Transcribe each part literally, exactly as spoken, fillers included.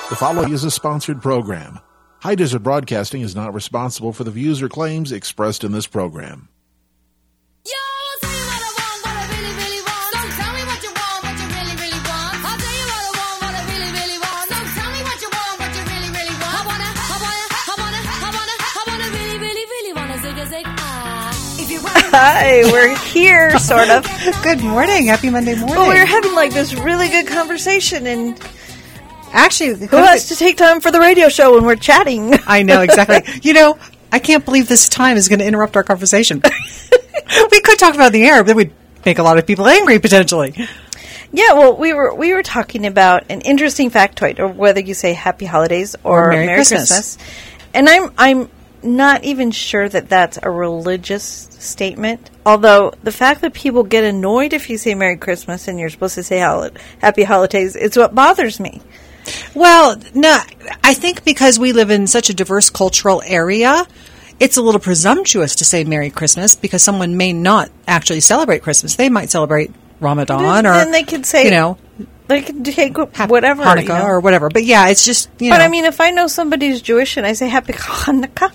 The following is a sponsored program. High Desert Broadcasting is not responsible for the views or claims expressed in this program. Yo, tell you what I want, what I really, really want. So tell me what you want, what you really, really want. I'll tell you what I want, what I really, really want. So tell me what you want, what you really, really want. I wanna, I wanna, I wanna, I wanna, I wanna really, really, really wanna zig a zig ah. If you want. Hi, we're here, sort of. Good morning. Happy Monday morning. But we were having like this really good conversation, and Actually, who has to take time for the radio show when we're chatting? I know, exactly. You know, I can't believe this time is going to interrupt our conversation. We could talk about the air, but then we'd make a lot of people angry, potentially. Yeah, well, we were we were talking about an interesting factoid, or whether you say Happy Holidays or, Or Merry Merry Christmas. Christmas. And I'm I'm not even sure that that's a religious statement. Although the fact that people get annoyed if you say Merry Christmas and you're supposed to say hol- Happy Holidays, it's what bothers me. Well, no, I think because we live in such a diverse cultural area, it's a little presumptuous to say Merry Christmas because someone may not actually celebrate Christmas. They might celebrate Ramadan, or then they could say, you know, they could take whatever, Hanukkah you know. or whatever. But yeah, it's just, you But know. I mean, if I know somebody's Jewish and I say Happy Hanukkah,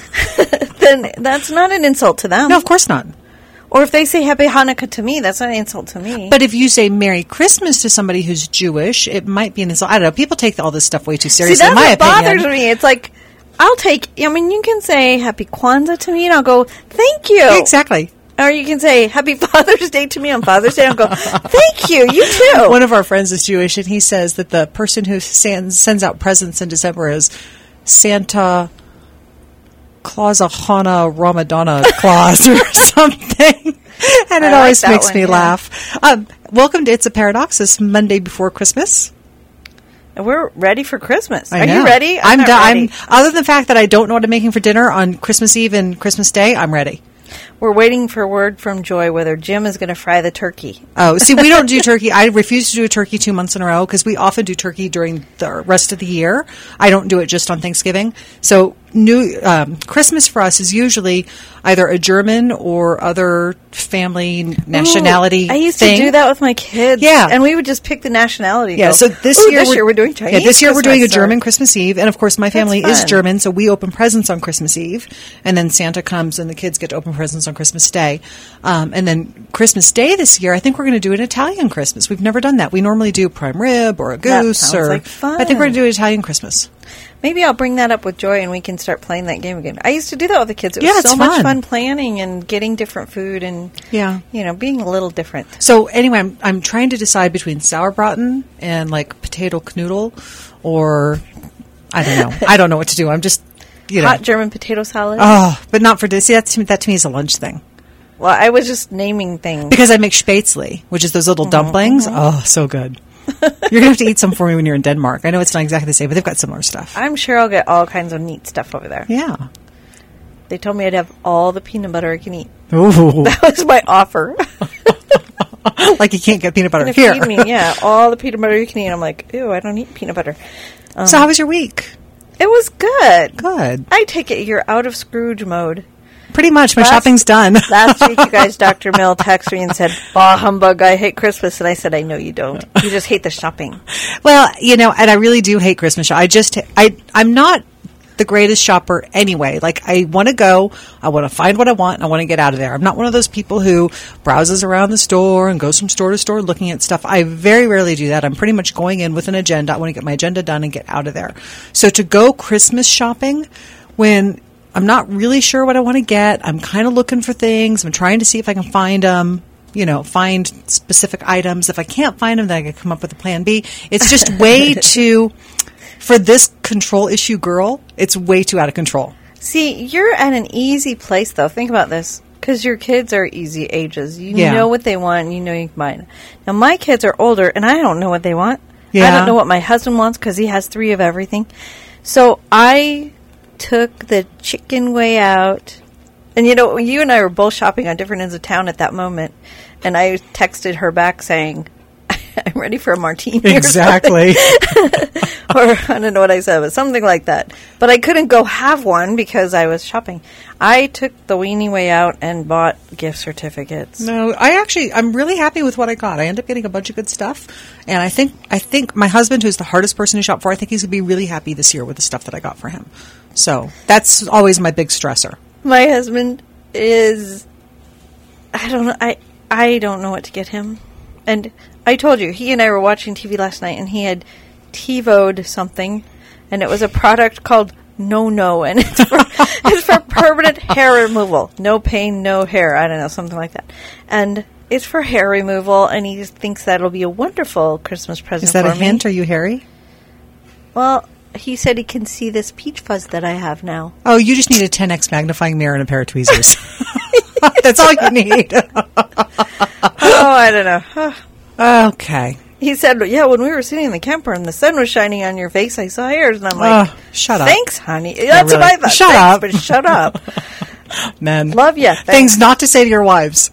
then that's not an insult to them. No, of course not. Or if they say Happy Hanukkah to me, that's not an insult to me. But if you say Merry Christmas to somebody who's Jewish, it might be an insult. I don't know. People take all this stuff way too See, seriously, that's in my what opinion. bothers me. It's like, I'll take, I mean, you can say Happy Kwanzaa to me and I'll go, thank you. Exactly. Or you can say Happy Father's Day to me on Father's Day and I'll go, thank you, you too. One of our friends is Jewish, and he says that the person who sends, sends out presents in December is Santa Claus, Hana Ramadana Claus or something. And it I like always that makes one, me yeah. laugh. Um, welcome to It's a Paradox. It's Monday before Christmas. And we're ready for Christmas. I Are know. you ready? I'm, not done. ready. I'm other than the fact that I don't know what I'm making for dinner on Christmas Eve and Christmas Day, I'm ready. We're waiting for word from Joy whether Jim is going to fry the turkey. Oh, see, we don't do turkey. I refuse to do a turkey two months in a row because we often do turkey during the rest of the year. I don't do it just on Thanksgiving. So new um, Christmas for us is usually either a German or other family nationality Ooh, I used thing. to do that with my kids. Yeah. And we would just pick the nationality. Yeah, Go, so this "Ooh, year this we're, year we're doing Chinese. Yeah, this year we're doing a Christmas," or- German Christmas Eve, and of course my family is fun. German, so we open presents on Christmas Eve, and then Santa comes and the kids get to open presents on Christmas Day, um, and then Christmas Day this year I think we're going to do an Italian Christmas. We've never done that. We normally do prime rib or a That goose, sounds or like fun. I think we're going to do an Italian Christmas. Maybe I'll bring that up with Joy and we can start playing that game again. I used to do that with the kids. It was Yeah, it's so much fun. fun planning and getting different food and, Yeah. you know, being a little different. So anyway, I'm I'm trying to decide between sauerbraten and like potato knoedel, or I don't know. I don't know what to do. I'm just you know. Hot German potato salad. Oh, but not for this. See, that to me, that to me is a lunch thing. Well, I was just naming things. Because I make spätzle, which is those little dumplings. Oh, so good. You're going to have to eat some for me when you're in Denmark. I know it's not exactly the same, but they've got similar stuff. I'm sure I'll get all kinds of neat stuff over there. Yeah. They told me I'd have all the peanut butter I can eat. Ooh. That was my offer. Like you can't get peanut butter Gonna here. feed me, yeah, all the peanut butter you can eat. I'm like, ew, I don't eat peanut butter. Um, So how was your week? it was good. Good. I take it you're out of Scrooge mode. Pretty much. My Last- shopping's done. Last week, you guys, Doctor Mill texted me and said, bah, humbug, I hate Christmas. And I said, I know you don't. You just hate the shopping. Well, you know, and I really do hate Christmas. I just, I, I'm not the greatest shopper anyway. Like, I want to go, I want to find what I want, and I want to get out of there. I'm not one of those people who browses around the store and goes from store to store looking at stuff. I very rarely do that. I'm pretty much going in with an agenda. I want to get my agenda done and get out of there. So to go Christmas shopping when I'm not really sure what I want to get, I'm kind of looking for things. I'm trying to see if I can find them. You know, find specific items. If I can't find them, then I can come up with a plan B. It's just way too, for this control issue girl, it's way too out of control. See, you're at an easy place, though. Think about this. Because your kids are easy ages. You Yeah. know what they want, and you know you can buy it. Now, my kids are older, and I don't know what they want. I Yeah. don't know what my husband wants because he has three of everything. So I took the chicken way out. And, you know, you and I were both shopping on different ends of town at that moment. And I texted her back saying, I'm ready for a martini. Exactly. Or, something. Or I don't know what I said, but something like that. But I couldn't go have one because I was shopping. I took the weenie way out and bought gift certificates. No, I actually, I'm really happy with what I got. I ended up getting a bunch of good stuff. And I think, I think my husband, who's the hardest person to shop for, I think he's going to be really happy this year with the stuff that I got for him. So that's always my big stressor. My husband is, I don't know, I, I don't know what to get him. And I told you, he and I were watching T V last night, and he had TiVo'd something, and it was a product called No No, and it's for, it's for permanent hair removal. No pain, no hair. I don't know, something like that. And it's for hair removal, and he just thinks that'll be a wonderful Christmas present Is that for a me. hint? Are you hairy? Well, he said he can see this peach fuzz that I have now. Oh, you just need a ten x magnifying mirror and a pair of tweezers. That's all you need. Oh, I don't know. Okay. He said, yeah, when we were sitting in the camper and the sun was shining on your face, I saw hairs. And I'm like, Oh, shut up. thanks, honey. That's really. what I thought. Shut Thanks, up. But shut up. Men. Love you. Things not to say to your wives.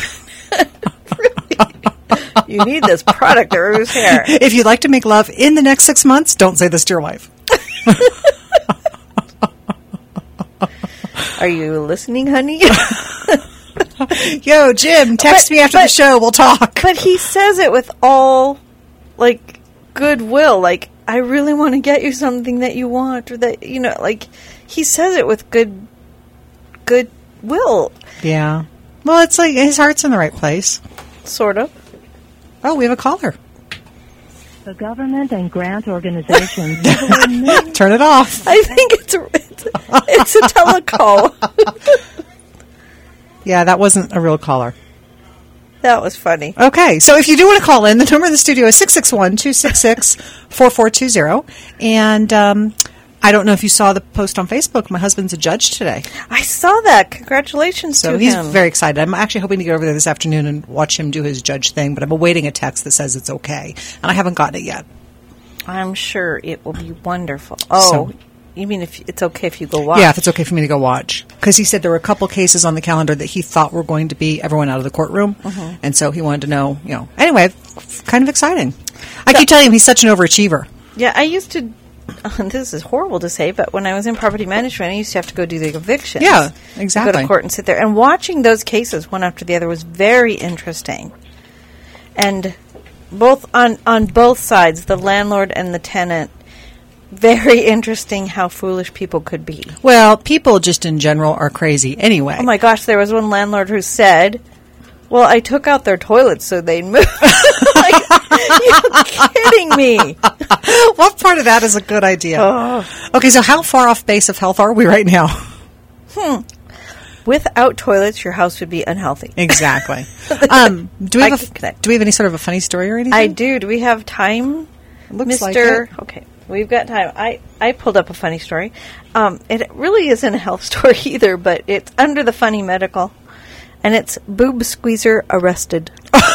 You need this product to reduce hair. If you'd like to make love in the next six months, don't say this to your wife. Are you listening, honey? Yo, Jim, text But- me after but- the show. We'll talk. But he says it with all, like, goodwill. Like, I really want to get you something that you want. Or that, you know, like, he says it with good, goodwill, Yeah. Well, it's like his heart's in the right place. sort of. Oh, we have a caller. The government and grant organizations. Turn it off. I think it's a, it's a, it's a telecall. Yeah, that wasn't a real caller. That was funny. Okay, so if you do want to call in, the number in the studio is six six one, two six six, four four two zero. And um, I don't know if you saw the post on Facebook. My husband's a judge today. I saw that. Congratulations So to he's him. very excited. I'm actually hoping to get over there this afternoon and watch him do his judge thing, but I'm awaiting a text that says it's okay. And I haven't gotten it yet. I'm sure it will be wonderful. Oh, So- you mean if it's okay if you go watch? Yeah, if it's okay for me to go watch. Because he said there were a couple cases on the calendar that he thought were going to be everyone out of the courtroom. Mm-hmm. And so he wanted to know, you know. Anyway, f- kind of exciting. I keep telling him he's such an overachiever. Yeah, I used to. This is horrible to say, but when I was in property management, I used to have to go do the evictions. Yeah, Go exactly. to court and sit there. And watching those cases one after the other was very interesting. And both on on both sides, the landlord and the tenant, very interesting how foolish people could be. Well, people just in general are crazy anyway. Oh my gosh, there was one landlord who said, well, I took out their toilets so they'd move. Like, you're kidding me. What part of that is a good idea? Oh. Okay, so how far off base of health are we right now? Without toilets, your house would be unhealthy. Exactly. um, do we I have a, can connect. do we have any sort of a funny story or anything? I do. Do we have time, Looks Mister like it. Okay, we've got time. I, I pulled up a funny story. Um, it really isn't a health story either, but it's under the funny medical, and it's boob squeezer arrested.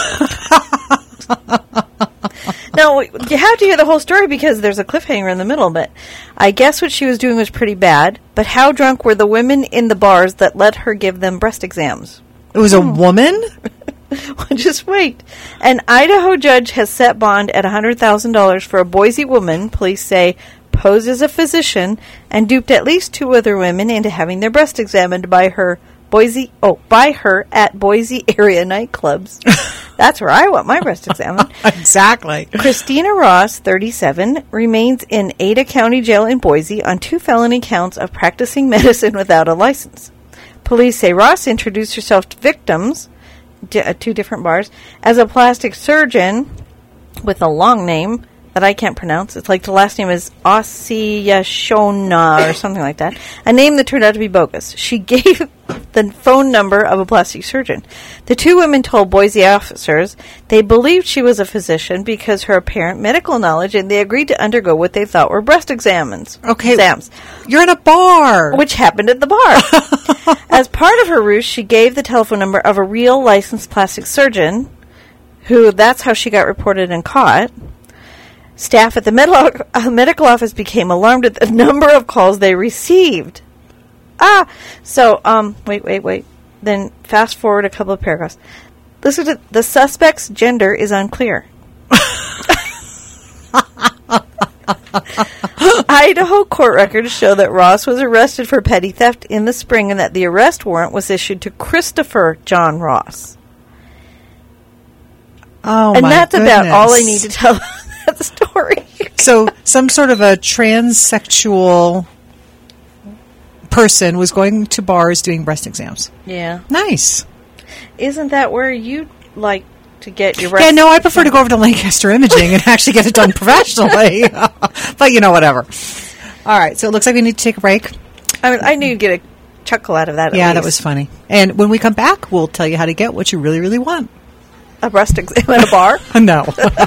Now, you have to hear the whole story because there's a cliffhanger in the middle, but I guess what she was doing was pretty bad. But how drunk were the women in the bars that let her give them breast exams? It was a woman? Just wait. An Idaho judge has set bond at one hundred thousand dollars for a Boise woman, police say, posed as a physician and duped at least two other women into having their breast examined by her Boise, oh, by her at Boise area nightclubs. That's where I want my breast examined. Exactly. Christina Ross, thirty-seven, remains in Ada County Jail in Boise on two felony counts of practicing medicine without a license. Police say Ross introduced herself to victims, d- uh, two different bars, as a plastic surgeon with a long name that I can't pronounce. It's like the last name is Osiyashona or something like that. A name that turned out to be bogus. She gave the phone number of a plastic surgeon. The two women told Boise officers they believed she was a physician because her apparent medical knowledge, and they agreed to undergo what they thought were breast examines. Okay. Exams. You're in a bar. Which happened at the bar. As part of her ruse, she gave the telephone number of a real licensed plastic surgeon, who, that's how she got reported and caught. Staff at the medical, uh, medical office became alarmed at the number of calls they received. Ah! So, um, wait, wait, wait. Then fast forward a couple of paragraphs. Listen to the suspect's gender is unclear. Idaho court records show that Ross was arrested for petty theft in the spring and that the arrest warrant was issued to Christopher John Ross. Oh, and my that's goodness. about all I need to tell that story. So some sort of a transsexual person was going to bars doing breast exams. Yeah. Nice. Isn't that where you like to get your breast? Yeah, no, I prefer to go over to Lancaster Imaging and actually get it done professionally. But, you know, whatever. All right, so it looks like we need to take a break. I mean, I knew you'd get a chuckle out of that. at Yeah, that least. was funny. And when we come back, we'll tell you how to get what you really, really want. A breast exam at a bar? No.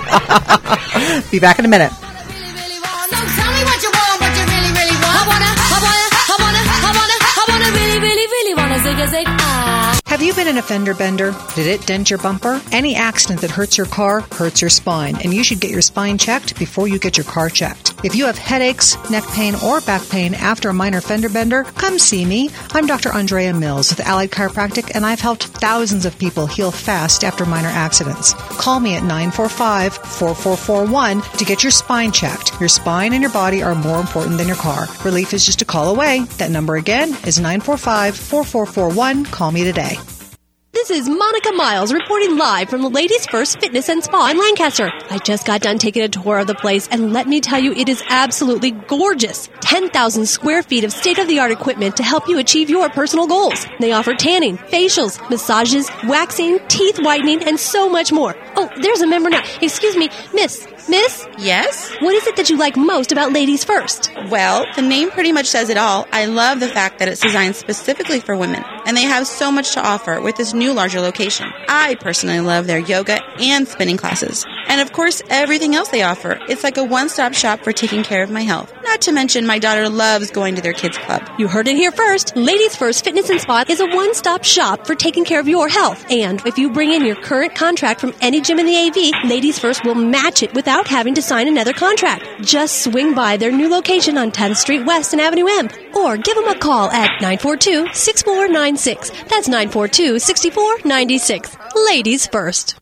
Be back in a minute. Really, really want. So tell me what you want, what you really, really want. I wanna, I wanna, I wanna, I wanna, I wanna really, really, really wanna zig a zig ah. Have you been in a fender bender? Did it dent your bumper? Any accident that hurts your car hurts your spine, and you should get your spine checked before you get your car checked. If you have headaches, neck pain, or back pain after a minor fender bender, come see me. I'm Doctor Andrea Mills with Allied Chiropractic, and I've helped thousands of people heal fast after minor accidents. Call me at nine four five, four four four one to get your spine checked. Your spine and your body are more important than your car. Relief is just a call away. That number again is nine four five, four four four one. Call me today. This is Monica Miles reporting live from the Ladies First Fitness and Spa in Lancaster. I just got done taking a tour of the place, and let me tell you, it is absolutely gorgeous. ten thousand square feet of state-of-the-art equipment to help you achieve your personal goals. They offer tanning, facials, massages, waxing, teeth whitening, and so much more. Oh, there's a member now. Excuse me, Miss. Miss? Yes? What is it that you like most about Ladies First? Well, the name pretty much says it all. I love the fact that it's designed specifically for women, and they have so much to offer with this new larger location. I personally love their yoga and spinning classes. And of course, everything else they offer. It's like a one-stop shop for taking care of my health. Not to mention, my daughter loves going to their kids' club. You heard it here first. Ladies First Fitness and Spa is a one-stop shop for taking care of your health. And if you bring in your current contract from any gym in the A V, Ladies First will match it without having to sign another contract. Just swing by their new location on tenth Street West and Avenue M. Or give them a call at nine four two, six four nine six. That's nine four two, six four nine six. Ladies First.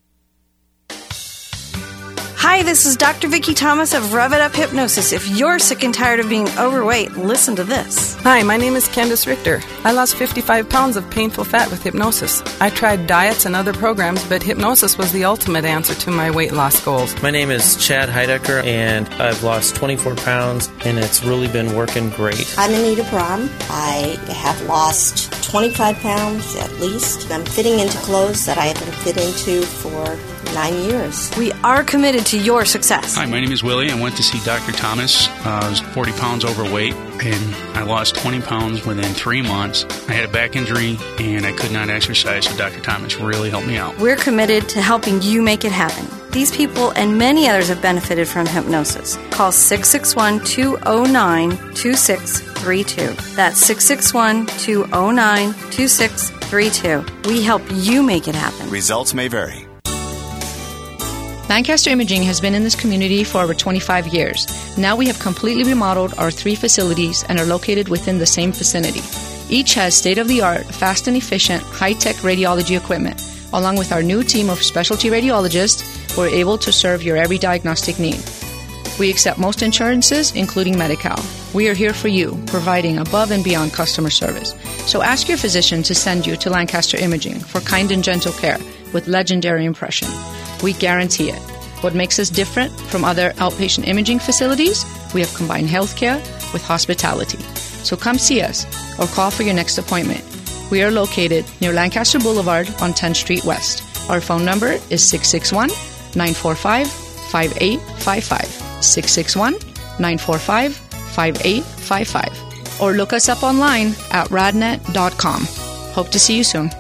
Hi, this is Doctor Vicki Thomas of Rev It Up Hypnosis. If you're sick and tired of being overweight, listen to this. Hi, my name is Candace Richter. I lost fifty-five pounds of painful fat with hypnosis. I tried diets and other programs, but hypnosis was the ultimate answer to my weight loss goals. My name is Chad Heidecker, and I've lost twenty-four pounds, and it's really been working great. I'm Anita Brahm. I have lost twenty-five pounds at least. I'm fitting into clothes that I haven't fit into for nine years. We are committed to your success. Hi, my name is Willie. I went to see Doctor Thomas. Uh, I was forty pounds overweight, and I lost twenty pounds within three months. I had a back injury, and I could not exercise, so Doctor Thomas really helped me out. We're committed to helping you make it happen. These people and many others have benefited from hypnosis. Call six six one, two oh nine, two six three two. That's six six one, two oh nine, two six three two. We help you make it happen. Results may vary. Lancaster Imaging has been in this community for over twenty-five years. Now we have completely remodeled our three facilities and are located within the same vicinity. Each has state-of-the-art, fast and efficient, high-tech radiology equipment. Along with our new team of specialty radiologists, we're able to serve your every diagnostic need. We accept most insurances, including Medi-Cal. We are here for you, providing above and beyond customer service. So ask your physician to send you to Lancaster Imaging for kind and gentle care with legendary impression. We guarantee it. What makes us different from other outpatient imaging facilities? We have combined healthcare with hospitality. So come see us or call for your next appointment. We are located near Lancaster Boulevard on tenth Street West. Our phone number is six six one, nine four five, five eight five five. six six one, nine four five, five eight five five. Or look us up online at radnet dot com. Hope to see you soon.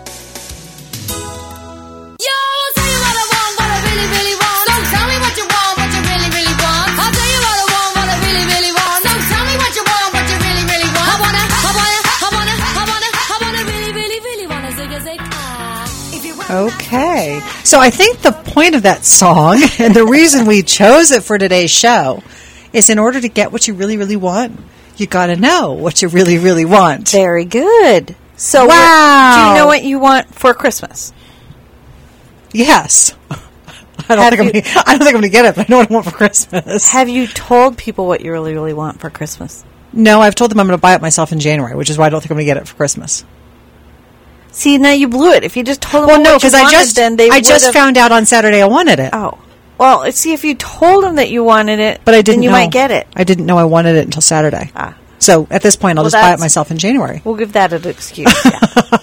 Okay. So I think the point of that song and the reason we chose it for today's show is in order to get what you really, really want, you got to know what you really, really want. Very good. So wow. What, do you know what you want for Christmas? Yes. I don't Have think I'm you- gonna, I don't think I'm going to get it, but I know what I want for Christmas. Have you told people what you really, really want for Christmas? No, I've told them I'm going to buy it myself in January, which is why I don't think I'm going to get it for Christmas. See, now you blew it. If you just told them Well, what no, you because I wanted, just then they I just would've- found out on Saturday I wanted it. Oh. Well, see, if you told them that you wanted it, But I didn't then you know. might get it. I didn't know I wanted it until Saturday. Ah. So at this point, I'll Well, just buy it that's- myself in January. We'll give that an excuse. Yeah.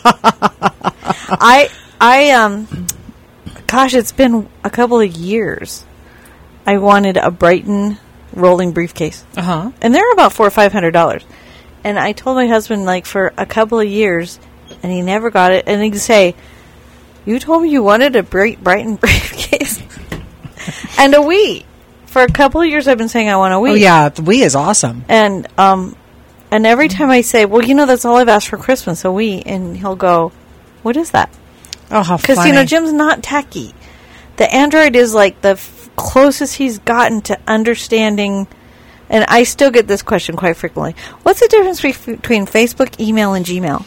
I, I, um, gosh, it's been a couple of years. I wanted a Brighton rolling briefcase. Uh-huh. And they're about four or five hundred dollars. And I told my husband, like, for a couple of years, and he never got it. And he'd say, "You told me you wanted a Bright Brighton briefcase." And a Wii. For a couple of years, I've been saying I want a Wii. Oh, yeah. The Wii is awesome. And um, and every time I say, "Well, you know, that's all I've asked for Christmas, a Wii," and he'll go, "What is that?" Oh, how Because funny. you know, Jim's not techie. The Android is like the f- closest he's gotten to understanding. And I still get this question quite frequently. What's the difference be- between Facebook, email, and Gmail?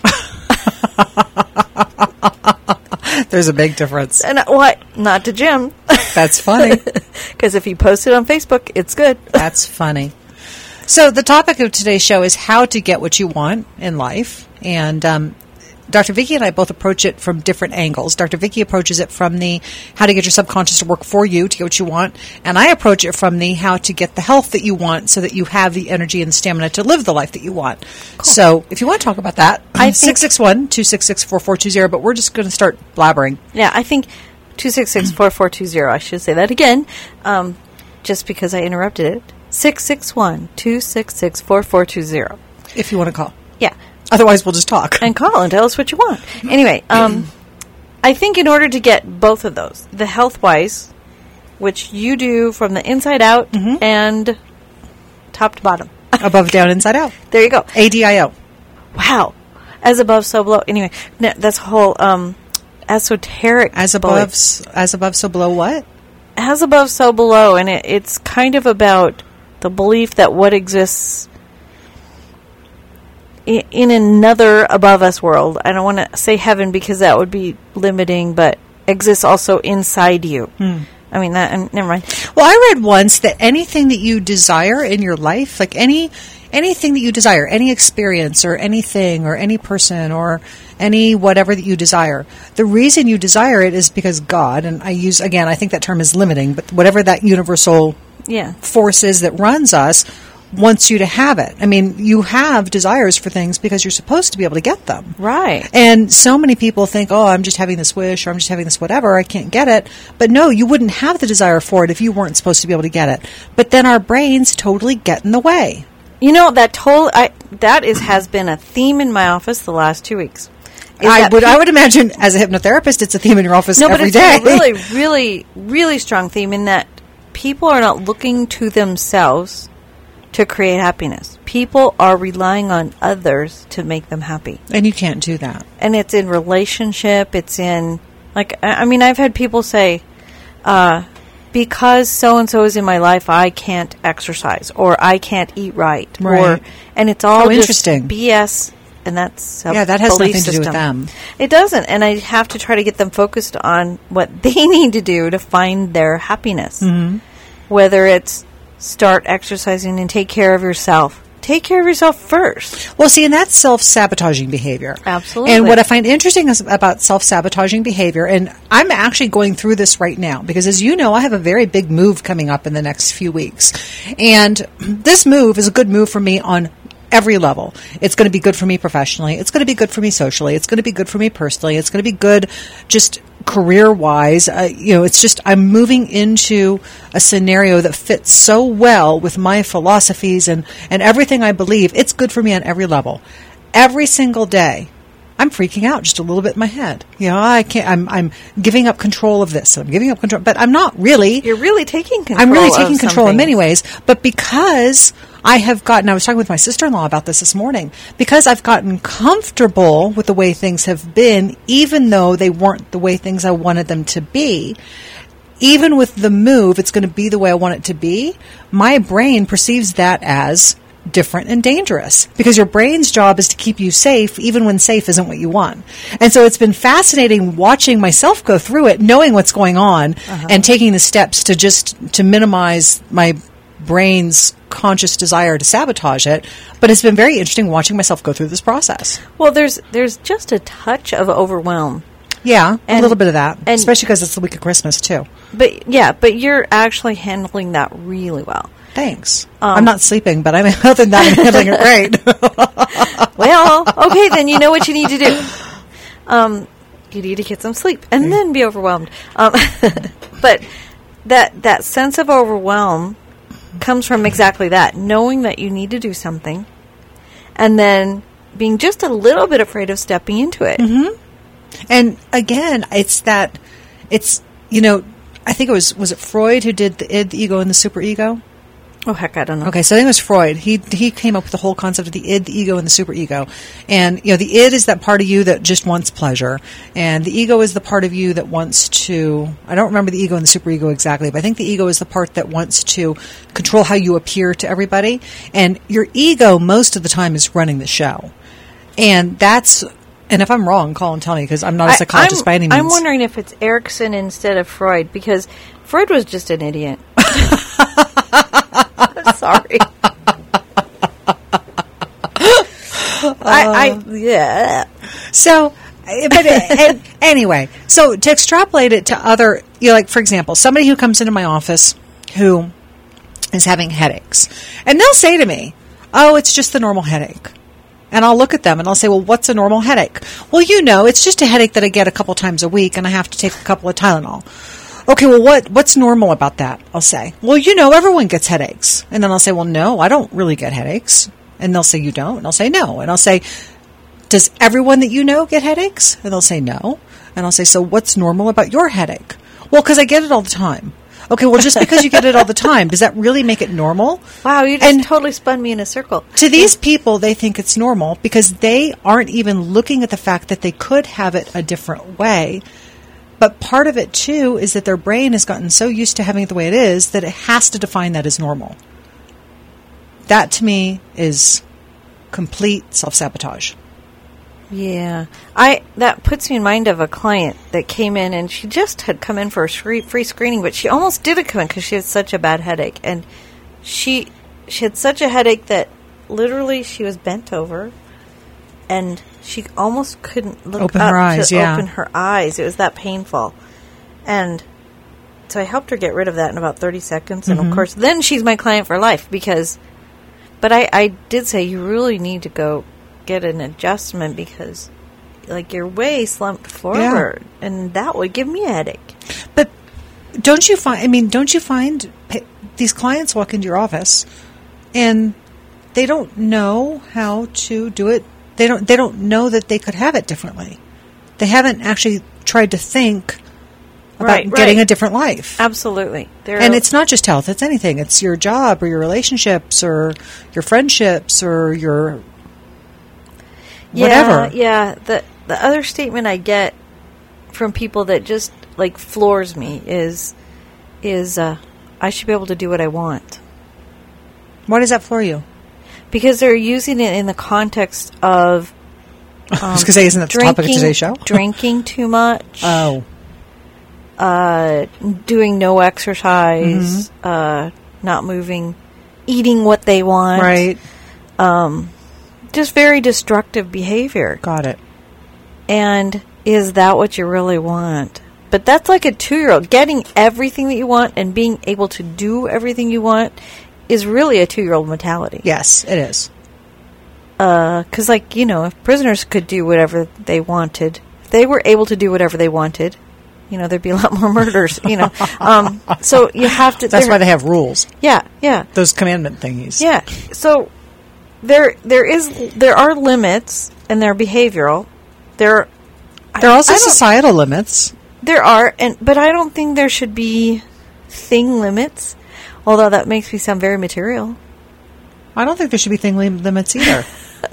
There's a big difference. And uh, what? Not to Jim. That's funny. Because if you post it on Facebook, it's good. That's funny. So the topic of today's show is how to get what you want in life. And um, Doctor Vicky and I both approach it from different angles. Doctor Vicky approaches it from the how to get your subconscious to work for you to get what you want. And I approach it from the how to get the health that you want so that you have the energy and the stamina to live the life that you want. So if you want to talk about that, I think- six six one, two six six, four four two zero. But we're just going to start blabbering. Yeah, I think two six six, four four two zero. I should say that again, um, just because I interrupted it. six six one, two six six, four four two zero. If you want to call. Yeah. Otherwise, we'll just talk. And call and tell us what you want. Anyway, um, I think in order to get both of those, the health-wise, which you do from the inside out and top to bottom. Above, down, inside out. There you go. A D I O. Wow. As above, so below. Anyway, no, that's a whole um, esoteric. As belief. above, s- as above, so below what? As above, so below. And it, it's kind of about the belief that what exists i- in another above us world. I don't want to say heaven because that would be limiting, but exists also inside you. Hmm. I mean, that, um, never mind. Well, I read once that anything that you desire in your life, like any anything that you desire, any experience or anything or any person or any whatever that you desire, the reason you desire it is because God, and I use, again, I think that term is limiting, but whatever that universal Yeah. force is that runs us, wants you to have it. I mean, you have desires for things because you're supposed to be able to get them. Right. And so many people think, oh, I'm just having this wish or I'm just having this whatever, I can't get it. But no, you wouldn't have the desire for it if you weren't supposed to be able to get it. But then our brains totally get in the way. You know, that total, I, that is has been a theme in my office the last two weeks. Is I that would, I peop- would imagine as a hypnotherapist, it's a theme in your office no, but every it's day. been a really, really, really strong theme in that people are not looking to themselves to create happiness. People are relying on others to make them happy. And you can't do that. And it's in relationship, it's in, like, I I mean, I've had people say, uh, because so-and-so is in my life, I can't exercise, or I can't eat right. Right. Or, and it's all Oh, just interesting. B S, and that's a Yeah, that has belief nothing to do with system. them. It doesn't, and I have to try to get them focused on what they need to do to find their happiness. Mm-hmm. Whether it's start exercising and take care of yourself. Take care of yourself first. Well, see, and that's self-sabotaging behavior. Absolutely. And what I find interesting is about self-sabotaging behavior, and I'm actually going through this right now, because as you know, I have a very big move coming up in the next few weeks. And this move is a good move for me on every level. It's going to be good for me professionally. It's going to be good for me socially. It's going to be good for me personally. It's going to be good just career-wise. Uh, you know, it's just I'm moving into a scenario that fits so well with my philosophies and, and everything I believe. It's good for me on every level. Every single day, I'm freaking out just a little bit in my head. You know, I can't. I'm I'm giving up control of this. I'm giving up control, but I'm not really. You're really taking control. I'm really of taking control in something. many ways, but because I have gotten, I was talking with my sister-in-law about this this morning, because I've gotten comfortable with the way things have been, even though they weren't the way things I wanted them to be, even with the move, it's going to be the way I want it to be, my brain perceives that as different and dangerous because your brain's job is to keep you safe even when safe isn't what you want. And so it's been fascinating watching myself go through it, knowing what's going on uh-huh. and taking the steps to just to minimize my brain's conscious desire to sabotage it. But it's been very interesting watching myself go through this process. Well, there's there's just a touch of overwhelm. Yeah, and, a little bit of that, and, especially because it's the week of Christmas too. But yeah, but you're actually handling that really well. Thanks. Um, I'm not sleeping, but I'm other than that, I'm handling it great. Well, okay, then you know what you need to do. Um, you need to get some sleep and mm. then be overwhelmed. Um, but that that sense of overwhelm comes from exactly that, knowing that you need to do something, and then being just a little bit afraid of stepping into it. Mm-hmm. And again, it's that, it's, you know, I think it was, was it Freud who did the id, the ego, and the superego? Oh, heck, I don't know. Okay, so I think it was Freud. He he came up with the whole concept of the id, the ego, and the superego. And, you know, the id is that part of you that just wants pleasure. And the ego is the part of you that wants to, I don't remember the ego and the superego exactly, but I think the ego is the part that wants to control how you appear to everybody. And your ego, most of the time, is running the show. And that's, and if I'm wrong, call and tell me, because I'm not a psychologist I, by any means. I'm wondering if it's Erikson instead of Freud, because Freud was just an idiot. Sorry. uh, I, I, yeah. So, but uh, anyway, so to extrapolate it to other, you know, like, for example, somebody who comes into my office who is having headaches, and they'll say to me, oh, it's just the normal headache. And I'll look at them and I'll say, well, what's a normal headache? Well, you know, it's just a headache that I get a couple times a week and I have to take a couple of Tylenol. Okay, well, what what's normal about that? I'll say, well, you know, everyone gets headaches. And then I'll say, well, no, I don't really get headaches. And they'll say, you don't? And I'll say, no. And I'll say, does everyone that you know get headaches? And they'll say, no. And I'll say, so what's normal about your headache? Well, because I get it all the time. Okay, well, just because you get it all the time, does that really make it normal? Wow, you just and totally spun me in a circle. To these people, they think it's normal because they aren't even looking at the fact that they could have it a different way. But part of it, too, is that their brain has gotten so used to having it the way it is that it has to define that as normal. That, to me, is complete self-sabotage. Yeah. I that puts me in mind of a client that came in, and she just had come in for a free, free screening, but she almost didn't come in because she had such a bad headache. And she she had such a headache that literally she was bent over, and she almost couldn't look open up her eyes, to yeah. open her eyes. It was that painful. And so I helped her get rid of that in about thirty seconds. And, mm-hmm. of course, then she's my client for life because... But I, I did say you really need to go get an adjustment because, like, you're way slumped forward. Yeah. And that would give me a headache. But don't you find... I mean, don't you find pa- these clients walk into your office and they don't know how to do it. They don't They don't know that they could have it differently. They haven't actually tried to think about right, getting right. a different life. Absolutely. There and it's not just health, it's anything. It's your job or your relationships or your friendships or your yeah, whatever. Yeah, the the other statement I get from people that just, like, floors me is, is uh, I should be able to do what I want. Why does that floor you? Because they're using it in the context of um, I was going to say, isn't that the topic of today's show? Drinking too much. Oh. Uh, doing no exercise, mm-hmm. uh, not moving, eating what they want. Right. Um, just very destructive behavior. Got it. And is that what you really want? But that's like a two-year-old. Getting everything that you want and being able to do everything you want is really a two-year-old mentality. Yes, it is. Because, uh, like, you know, if prisoners could do whatever they wanted, if they were able to do whatever they wanted, you know, there'd be a lot more murders, you know. Um, so you have to... That's why they have rules. Yeah, yeah. Those commandment thingies. Yeah. So there there is there are limits, and they're behavioral. There There are also societal limits. There are, and but I don't think there should be thing limits, although that makes me sound very material. I don't think there should be thing lim- limits either.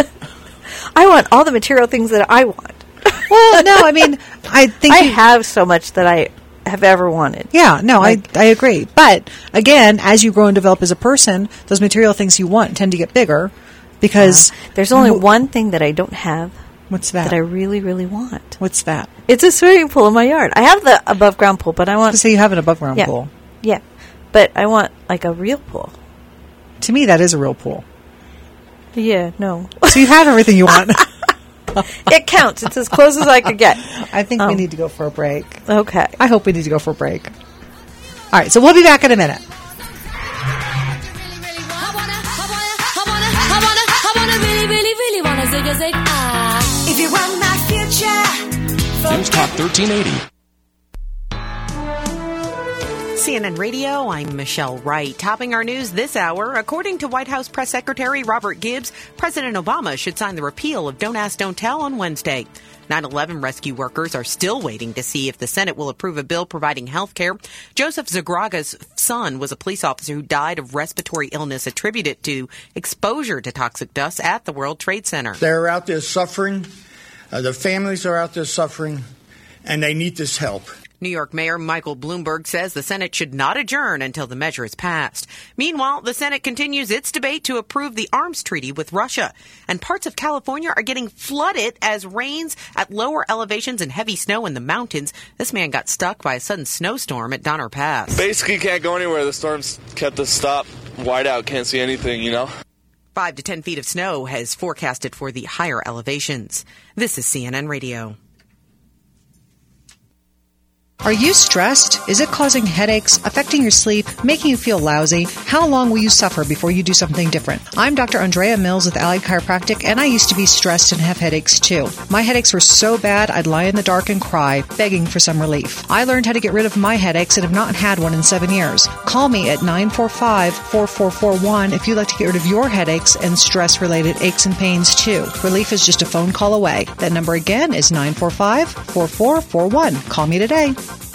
I want all the material things that I want. Well, no, I mean, I think I you, have so much that I have ever wanted. Yeah, no, Like- I I agree. But again, as you grow and develop as a person, those material things you want tend to get bigger because Uh, there's only one thing that I don't have. What's that? That I really, really want. What's that? It's a swimming pool in my yard. I have the above ground pool, but I want. So you have an above ground yeah, pool. Yeah, but I want like a real pool. To me, that is a real pool. Yeah, no. So you have everything you want. It counts. It's as close as I could get. I think we Um, need to go for a break. Okay. I hope we need to go for a break. All right, so we'll be back in a minute. I wanna really, really, really wanna zig a zig ah. If you want my future, News Talk thirteen eighty. C N N Radio, I'm Michelle Wright. Topping our news this hour, according to White House Press Secretary Robert Gibbs, President Obama should sign the repeal of Don't Ask, Don't Tell on Wednesday. nine eleven rescue workers are still waiting to see if the Senate will approve a bill providing health care. Joseph Zagraga's son was a police officer who died of respiratory illness attributed to exposure to toxic dust at the World Trade Center. They're out there suffering. Uh, the families are out there suffering, and they need this help. New York Mayor Michael Bloomberg says the Senate should not adjourn until the measure is passed. Meanwhile, the Senate continues its debate to approve the arms treaty with Russia. And parts of California are getting flooded as rains at lower elevations and heavy snow in the mountains. This man got stuck by a sudden snowstorm at Donner Pass. Basically can't go anywhere. The storm's kept us stopped. Wide out, can't see anything, you know? Five to ten feet of snow has forecasted for the higher elevations. This is C N N Radio. Are you stressed? Is it causing headaches, affecting your sleep, making you feel lousy? How long will you suffer before you do something different? I'm Doctor Andrea Mills with Allied Chiropractic, and I used to be stressed and have headaches too. My headaches were so bad I'd lie in the dark and cry, begging for some relief. I learned how to get rid of my headaches and have not had one in seven years. Call me at nine four five, four four four one if you'd like to get rid of your headaches and stress-related aches and pains too. Relief is just a phone call away. That number again is nine four five, four four four one. Call me today.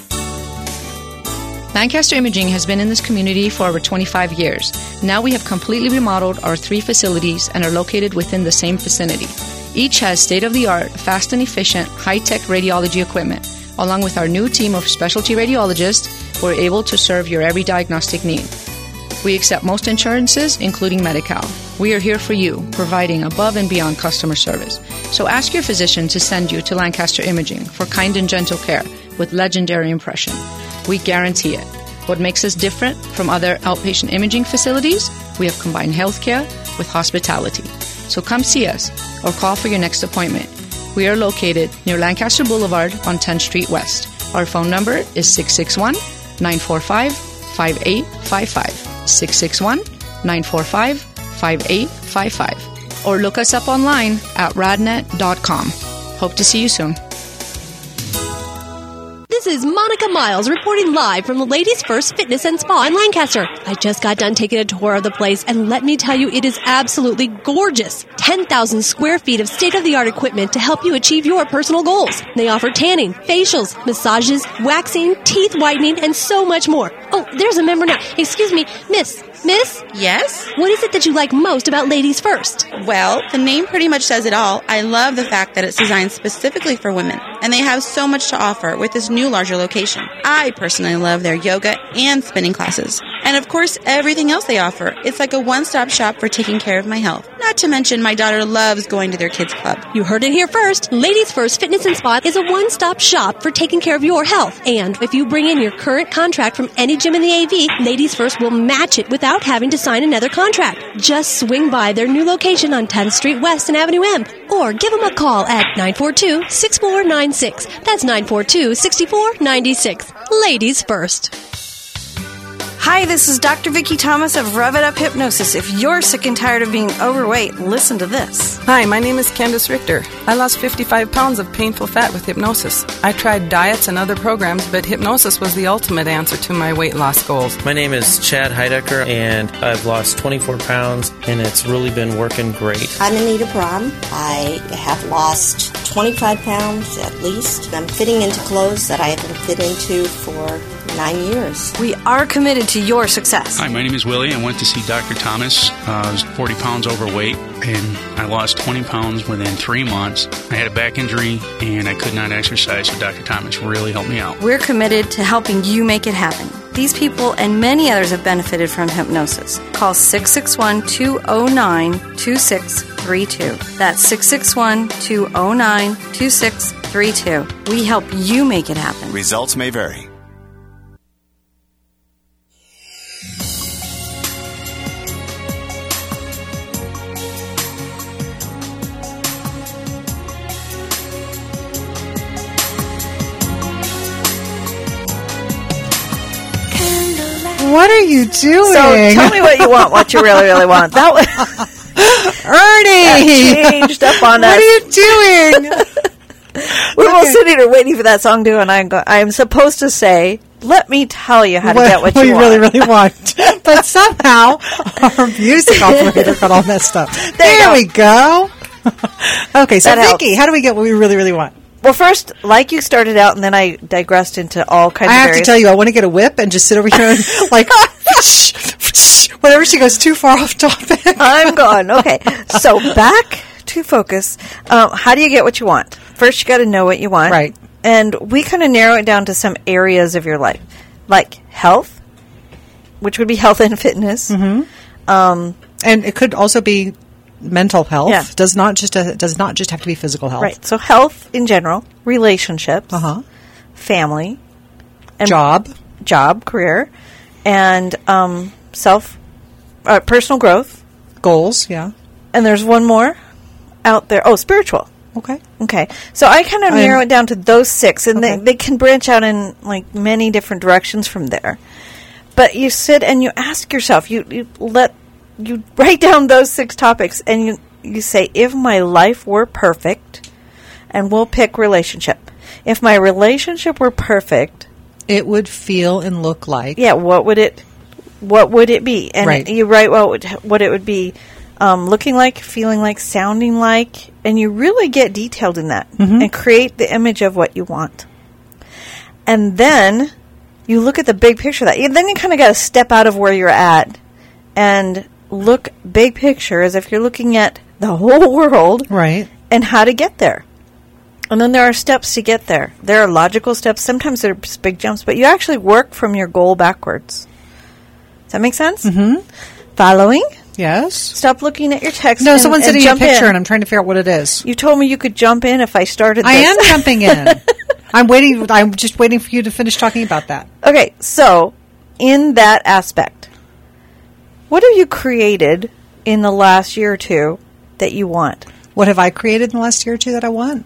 Lancaster Imaging has been in this community for over twenty-five years. Now we have completely remodeled our three facilities and are located within the same vicinity. Each has state-of-the-art, fast and efficient, high-tech radiology equipment. Along with our new team of specialty radiologists, we're able to serve your every diagnostic need. We accept most insurances, including Medi-Cal. We are here for you, providing above and beyond customer service. So ask your physician to send you to Lancaster Imaging for kind and gentle care with legendary impression. We guarantee it. What makes us different from other outpatient imaging facilities? We have combined healthcare with hospitality. So come see us or call for your next appointment. We are located near Lancaster Boulevard on tenth Street West. Our phone number is six six one, nine four five, five eight five five. six six one, nine four five, five eight five five. Or look us up online at radnet dot com. Hope to see you soon. This is Monica Miles reporting live from the Ladies First Fitness and Spa in Lancaster. I just got done taking a tour of the place, and let me tell you, it is absolutely gorgeous. ten thousand square feet of state-of-the-art equipment to help you achieve your personal goals. They offer tanning, facials, massages, waxing, teeth whitening, and so much more. Oh, there's a member now. Excuse me, Miss. Miss? Yes? What is it that you like most about Ladies First? Well, the name pretty much says it all. I love the fact that it's designed specifically for women, and they have so much to offer with this new larger location. I personally love their yoga and spinning classes. And of course, everything else they offer. It's like a one-stop shop for taking care of my health. Not to mention, my daughter loves going to their kids' club. You heard it here first. Ladies First Fitness and Spa is a one-stop shop for taking care of your health. And if you bring in your current contract from any gym in the A V, Ladies First will match it without having to sign another contract. Just swing by their new location on tenth Street West and Avenue M. Or give them a call at nine four two, six four nine six. That's nine four two, six four nine six. Ladies First. Hi, this is Doctor Vicki Thomas of Rev It Up Hypnosis. If you're sick and tired of being overweight, listen to this. Hi, my name is Candace Richter. I lost fifty-five pounds of painful fat with hypnosis. I tried diets and other programs, but hypnosis was the ultimate answer to my weight loss goals. My name is Chad Heidecker, and I've lost twenty-four pounds, and it's really been working great. I'm Anita Brahm. I have lost twenty-five pounds at least. I'm fitting into clothes that I haven't fit into for nine years. We are committed to your success. Hi, my name is Willie. I went to see Doctor Thomas. Uh, I was forty pounds overweight, and I lost twenty pounds within three months. I had a back injury, and I could not exercise, so Doctor Thomas really helped me out. We're committed to helping you make it happen. These people and many others have benefited from hypnosis. Call six six one, two oh nine, two six three two. That's six six one, two oh nine, two six three two. We help you make it happen. Results may vary. What are you doing? So tell me what you want, what you really, really want. That was Ernie. That changed up on What us. are you doing? We were Okay. sitting here waiting for that song to, and I'm go- I'm supposed to say, "Let me tell you how to what, get what, what you you want." really, really want. But somehow our music operator got all messed up. There, we go. Okay, so That Vicki, how do we get what we really, really want? Well, first, like you started out, and then I digressed into all kinds I of have various. to tell you, I want to get a whip and just sit over here and like, whenever she goes too far off topic. I'm gone. Okay, so back to focus. Um, how do you get what you want? First, you got to know what you want, Right? And we kind of narrow it down to some areas of your life, like health, which would be health and fitness. Mm-hmm. Um, and it could also be mental health. Yeah. Does not just uh, does not just have to be physical health. Right. So health in general, relationships, Uh-huh. family, and Job. job, career, and um, self, uh, personal growth, goals. Yeah. And there's one more out there. Oh, spiritual. Okay. Okay. So I kind of I'm- narrow it down to those six, and Okay. they, they can branch out in like many different directions from there. But you sit and you ask yourself, you, you let you write down those six topics, and you you say, if my life were perfect, and we'll pick relationship. If my relationship were perfect, it would feel and look like. Yeah. What would it? What would it be? And Right. you write what would what it would be. Um, looking like, feeling like, sounding like, and you really get detailed in that Mhm. and create the image of what you want. And then you look at the big picture of that. And then you kind of got to step out of where you're at and look big picture as if you're looking at the whole world, right? And how to get there. And then there are steps to get there. There are logical steps. Sometimes there's big jumps, but you actually work from your goal backwards. Does that make sense? Mm-hmm. Following? Yes. Stop looking at your text. No, and, someone's and sending me a jump picture, in. and I'm trying to figure out what it is. You told me you could jump in if I started I this. am jumping in. I'm waiting. I'm just waiting for you to finish talking about that. Okay, so in that aspect, what have you created in the last year or two that you want? What have I created in the last year or two that I want?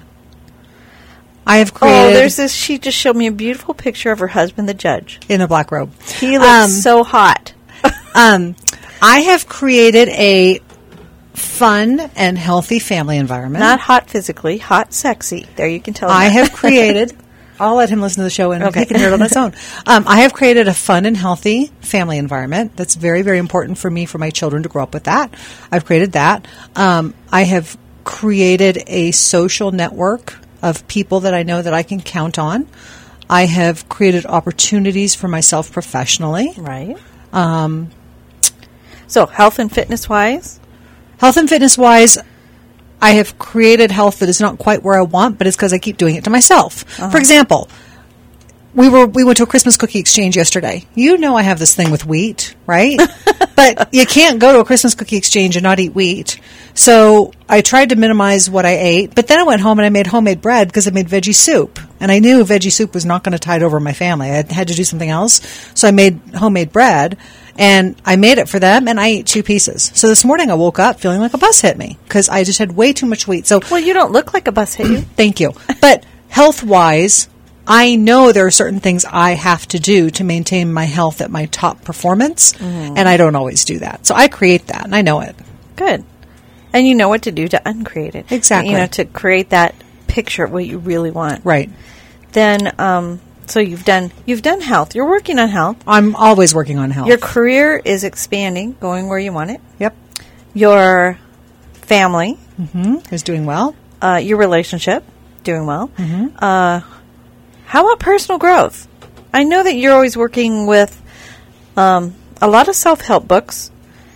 I have created. Oh, there's this. She just showed me a beautiful picture of her husband, the judge, in a black robe. He looks Um, so hot. um, I have created a fun and healthy family environment. Not hot physically, hot sexy. There, you can tell. I that. have created. I'll let him listen to the show and Okay. he can hear it on his own. Um, I have created a fun and healthy family environment. That's very, very important for me, for my children to grow up with that. I've created that. Um, I have created a social network of people that I know that I can count on. I have created opportunities for myself professionally. Right. Um, so health and fitness wise? Health and fitness wise, I have created health that is not quite where I want, but it's because I keep doing it to myself. Uh-huh. For example, we were we went to a Christmas cookie exchange yesterday. You know I have this thing with wheat, right? But you can't go to a Christmas cookie exchange and not eat wheat. So I tried to minimize what I ate, but then I went home and I made homemade bread because I made veggie soup. And I knew veggie soup was not going to tide over my family. I had to do something else. So I made homemade bread. And I made it for them, and I ate two pieces. So this morning I woke up feeling like a bus hit me because I just had way too much wheat. So well, you don't look like a bus hit you. Thank you. But health-wise, I know there are certain things I have to do to maintain my health at my top performance, Mm. and I don't always do that. So I create that, and I know it. Good. And you know what to do to uncreate it. Exactly. You know, to create that picture of what you really want. Right. Then, um, so you've done you've done health. You're working on health. I'm always working on health. Your career is expanding, going where you want it. Yep. Your family Mm-hmm. is doing well. Uh, your relationship doing well. Mm-hmm. Uh, how about personal growth? I know that you're always working with um, a lot of self-help books.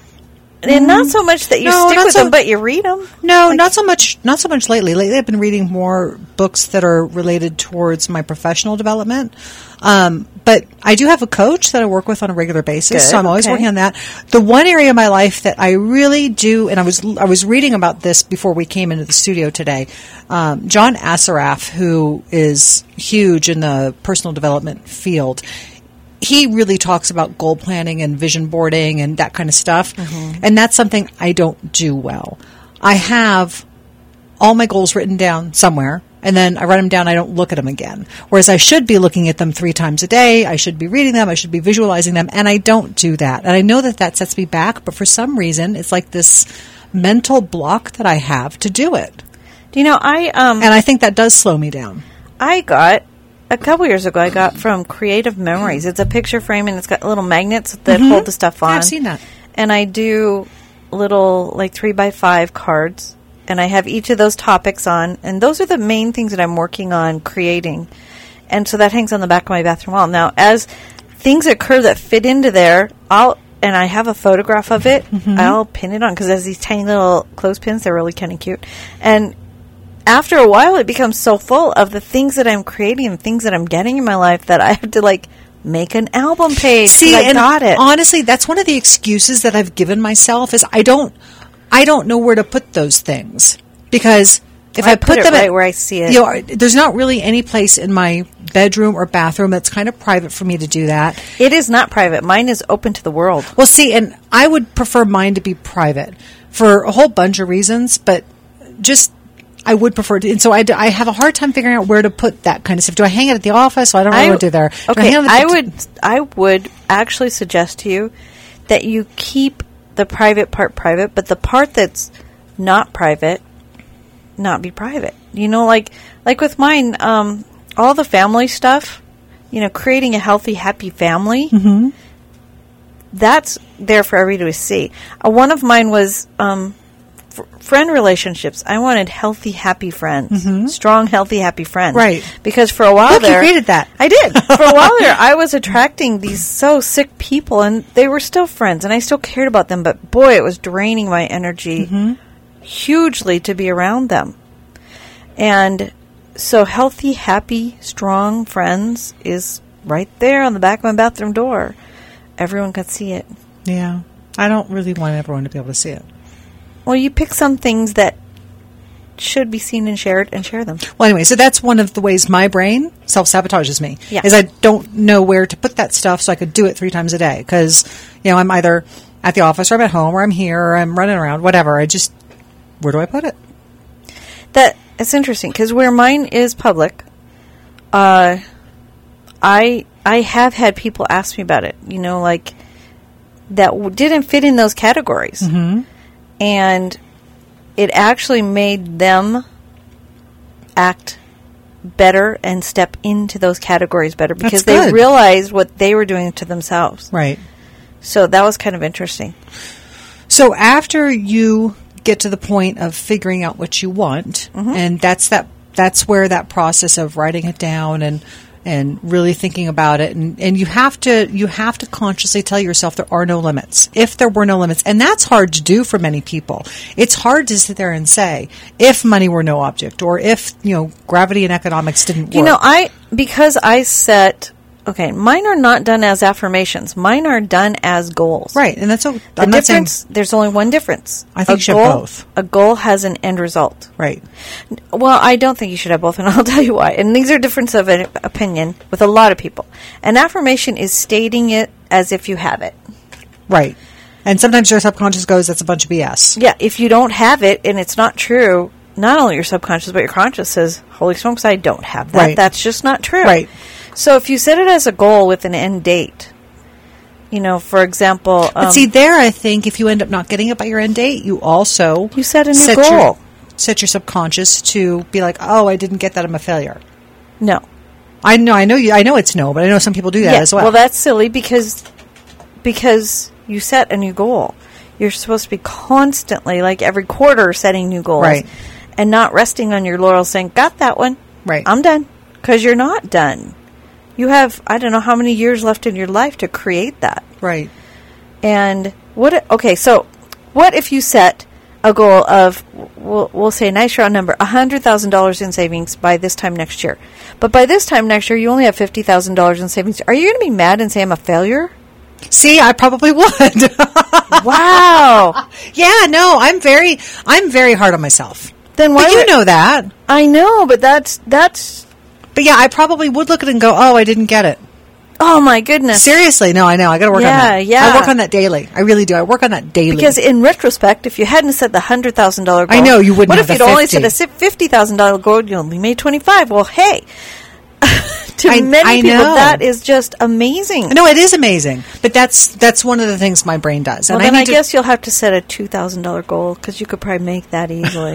And not so much that you No, stick not with so- them, but you read them. No, not so much. Not so much lately. Lately, I've been reading more books that are related towards my professional development. Um, but I do have a coach that I work with on a regular basis, Good, so I'm always okay. working on that. The one area of my life that I really do, and I was I was reading about this before we came into the studio today. Um, John Assaraf, who is huge in the personal development field. He really talks about goal planning and vision boarding and that kind of stuff. Mhm. And that's something I don't do well. I have all my goals written down somewhere, and then I write them down. I don't look at them again. Whereas I should be looking at them three times a day. I should be reading them. I should be visualizing them. And I don't do that. And I know that that sets me back, but for some reason, it's like this mental block that I have to do it. Do you know, I... Um, and I think that does slow me down. I got... A couple years ago, I got from Creative Memories. It's a picture frame, and it's got little magnets that Mhm. hold the stuff on. Yeah, I've seen that. And I do little, like, three by five cards, and I have each of those topics on, and those are the main things that I'm working on creating. And so that hangs on the back of my bathroom wall. Now, as things occur that fit into there, I'll... And I have a photograph of it. Mhm. I'll pin it on, because it has these tiny little clothespins. They're really kind of cute. And after a while, it becomes so full of the things that I'm creating and things that I'm getting in my life that I have to, like, make an album page. See, 'cause I and got it. honestly, that's one of the excuses that I've given myself is I don't, I don't know where to put those things because if I I, put put it them right at, where I see it. you know, there's not really any place in my bedroom or bathroom that's kind of private for me to do that. It is not private. Mine is open to the world. Well, see, and I would prefer mine to be private for a whole bunch of reasons, but just. I would prefer to, and so I, d- I have a hard time figuring out where to put that kind of stuff. Do I hang it at the office? So I don't know I- what to do there. Do I Okay, hang it at I the- would I would actually suggest to you that you keep the private part private, but the part that's not private not be private. You know, like like with mine, um, all the family stuff. You know, creating a healthy, happy family. Mhm. That's there for everybody to see. Uh, one of mine was. Um, f- friend relationships. I wanted healthy, happy friends. Mhm. Strong, healthy, happy friends. Right. Because for a while Look, you there... created that. I did. For a while there, I was attracting these so sick people, and they were still friends, and I still cared about them, but boy, it was draining my energy Mhm. hugely to be around them. And so healthy, happy, strong friends is right there on the back of my bathroom door. Everyone could see it. Yeah. I don't really want everyone to be able to see it. Well, you pick some things that should be seen and shared and share them. Well, anyway, so that's one of the ways my brain self-sabotages me. Yeah. Is I don't know where to put that stuff so I could do it three times a day. Because, you know, I'm either at the office or I'm at home or I'm here or I'm running around, whatever. I just, where do I put it? That it's interesting because where mine is public, uh, I I have had people ask me about it. You know, like that w- didn't fit in those categories, Mhm. and it actually made them act better and step into those categories better because That's they good. realized what they were doing to themselves. Right. So that was kind of interesting. So after you get to the point of figuring out what you want, Mhm. and that's that that's where that process of writing it down and and really thinking about it, and, and you have to you have to consciously tell yourself there are no limits. If there were no limits, and that's hard to do for many people. It's hard to sit there and say, if money were no object, or if, you know, gravity and economics didn't work. You know, I because I set okay, mine are not done as affirmations. Mine are done as goals. Right, and that's a, the I'm not saying- difference. There's only one difference. I think A you should have goal- both. A goal has an end result. Right. Well, I don't think you should have both, and I'll tell you why. And these are differences of an opinion with a lot of people. An affirmation is stating it as if you have it. Right. And sometimes your subconscious goes, that's a bunch of B S. Yeah, if you don't have it and it's not true, not only your subconscious, but your conscious says, holy smokes, I don't have that. Right. That's just not true. Right. So if you set it as a goal with an end date, you know, for example... Um, But see, there, I think, if you end up not getting it by your end date, you also... You set a new set goal. Your, set your subconscious to be like, oh, I didn't get that, I'm a failure. No. I know, I know, you, I know it's no, but I know some people do that Yeah, as well. Well, that's silly because because you set a new goal. You're supposed to be constantly, like every quarter, setting new goals. Right. And not resting on your laurels saying, got that one. Right. I'm done. Because you're not done. You have, I don't know how many years left in your life to create that. Right. And what, okay, so what if you set a goal of, we'll, we'll say a nice round number, one hundred thousand dollars in savings by this time next year. But by this time next year, you only have fifty thousand dollars in savings. Are you going to be mad and say I'm a failure? See, I probably would. Wow. Yeah, no, I'm very, I'm very hard on myself. Then why But you would- know that. I know, but that's, that's, But yeah, I probably would look at it and go, oh, I didn't get it. oh my goodness. Seriously, no, I know. I got to work Yeah, on that. yeah. I work on that daily. I really do. I work on that daily. Because in retrospect, if you hadn't set the one hundred thousand dollars goal, I know, you wouldn't what have if the you'd only fifty. set a fifty thousand dollars goal, you only made twenty-five? Well, hey, to I- many I people, know. that is just amazing. No, it is amazing. But that's that's one of the things my brain does. Well, and then I, I, need to, guess you'll have to set a two thousand dollars goal because you could probably make that easily.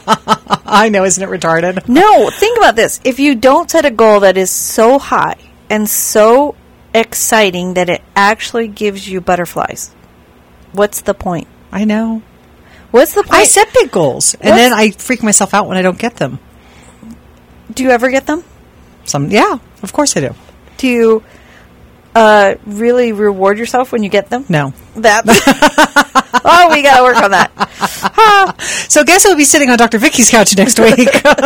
I know, isn't it retarded? No, think about this. If you don't set a goal that is so high and so exciting that it actually gives you butterflies, what's the point? I know. What's the point? I set big goals, and What's- then I freak myself out when I don't get them. Do you ever get them? Some, yeah, of course I do. Do you uh, really reward yourself when you get them? No. That. Oh, we got to work on that. Ah. So guess who'll be sitting on Doctor Vicky's couch next week?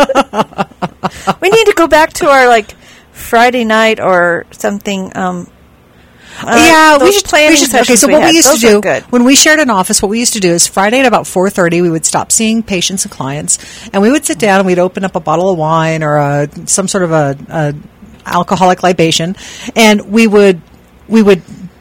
We need to go back to our like Friday night or something. Um, uh, yeah, we those should. planning We should okay, sessions so we what had, we used those to were do good. when we shared an office, what we used to do is Friday at about four thirty, we would stop seeing patients and clients, and we would sit down and we'd open up a bottle of wine or a, some sort of a, a alcoholic libation, and we would we would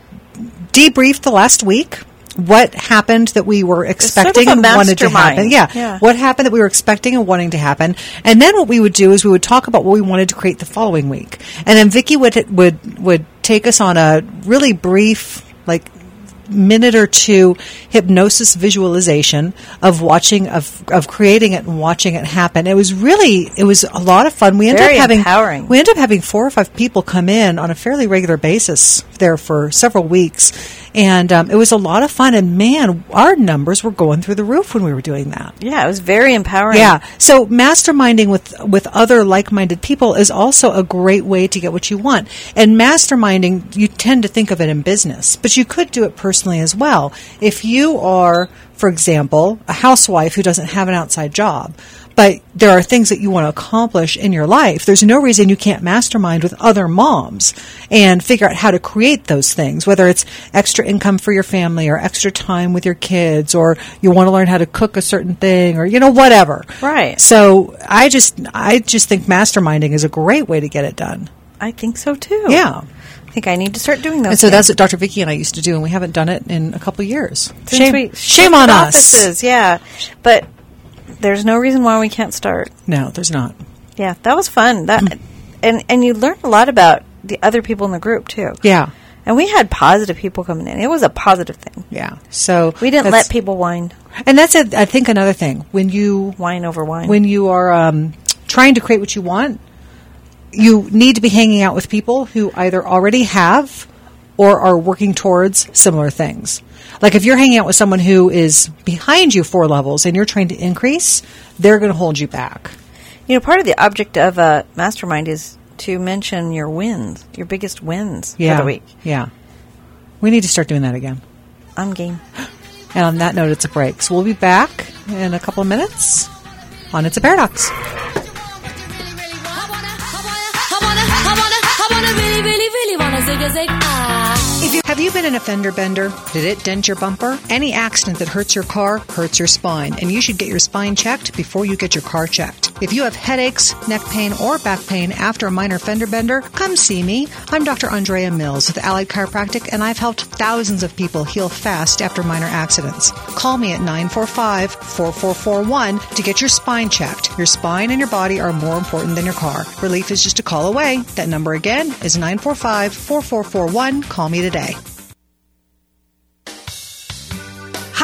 debrief the last week. What happened that we were expecting sort of a and wanted to mastermind. happen? Yeah. Yeah. What happened that we were expecting and wanting to happen? And then what we would do is we would talk about what we wanted to create the following week. And then Vicky would would would take us on a really brief, like, minute or two hypnosis visualization of watching of of creating it and watching it happen. It was really it was a lot of fun. We ended Very up having empowering. we ended up having four or five people come in on a fairly regular basis there for several weeks, and um, it was a lot of fun. And man, our numbers were going through the roof when we were doing that. Yeah, it was very empowering. Yeah. So masterminding with with other like-minded people is also a great way to get what you want. And masterminding, you tend to think of it in business, but you could do it personally as well. If you are, for example, a housewife who doesn't have an outside job, but there are things that you want to accomplish in your life, there's no reason you can't mastermind with other moms and figure out how to create those things, whether it's extra income for your family or extra time with your kids, or you want to learn how to cook a certain thing, or, you know, whatever. Right. So I just, I just think masterminding is a great way to get it done. I think so too. Yeah. I think I need to start doing those. And so things. that's what Doctor Vicky and I used to do, and we haven't done it in a couple of years. Since Shame, we shame on shifted us. offices, yeah. But there's no reason why we can't start. No, there's not. Yeah, that was fun. That and and you learn a lot about the other people in the group too. Yeah. And we had positive people coming in. It was a positive thing. Yeah. So We didn't that's- let people whine. And that's, a, I think, another thing. When you Whine over wine. when you are um, trying to create what you want, you need to be hanging out with people who either already have or are working towards similar things. Like if you're hanging out with someone who is behind you four levels and you're trying to increase, they're going to hold you back. You know, part of the object of a mastermind is to mention your wins, your biggest wins Yeah. for the week. Yeah. We need to start doing that again. I'm game. And on that note, it's a break. So we'll be back in a couple of minutes on It's a Paradox. I wanna really, really, really wanna zig a zig ah. If you, have you been in a fender bender? Did it dent your bumper? Any accident that hurts your car hurts your spine, and you should get your spine checked before you get your car checked. If you have headaches, neck pain, or back pain after a minor fender bender, come see me. I'm Doctor Andrea Mills with Allied Chiropractic, and I've helped thousands of people heal fast after minor accidents. Call me at nine four five, four four four one to get your spine checked. Your spine and your body are more important than your car. Relief is just a call away. That number again is nine four five, four four four one. Call me today.